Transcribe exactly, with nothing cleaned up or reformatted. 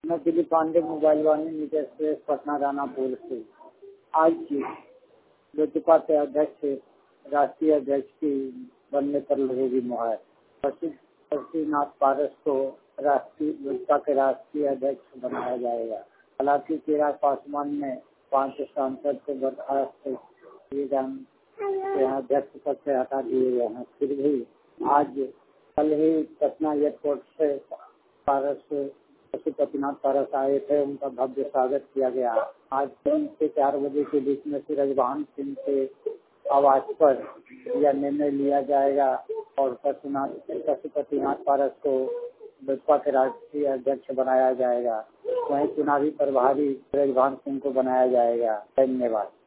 मैं दिलीप पांडे, मोबाइल वाणी, नीचे एक्सप्रेस, पटना दानापुर से। आज की लोजपा के अध्यक्ष राष्ट्रीय अध्यक्ष की बनने पर लगेगी मुहर। प्रसिद्ध पशुपतिनाथ पारस को राष्ट्रीय लोजपा के राष्ट्रीय अध्यक्ष बनाया जाएगा। हालांकि चिराग पासवान ने पांच सांसद को बर्खास्त किए जाने अध्यक्ष पद से हटा दिए गए हैं। फिर भी आज कल ही पटना एयरपोर्ट से पारस पशुपतिनाथ पारस आए थे, उनका भव्य स्वागत किया गया। आज तीन से चार बजे के बीच में सूरजभान सिंह के आवास पर यह निर्णय लिया जाएगा और पशुपतिनाथ पारस को लोजपा के राष्ट्रीय अध्यक्ष बनाया जाएगा। वहीं चुनावी प्रभारी सूरजभान सिंह को बनाया जाएगा। धन्यवाद।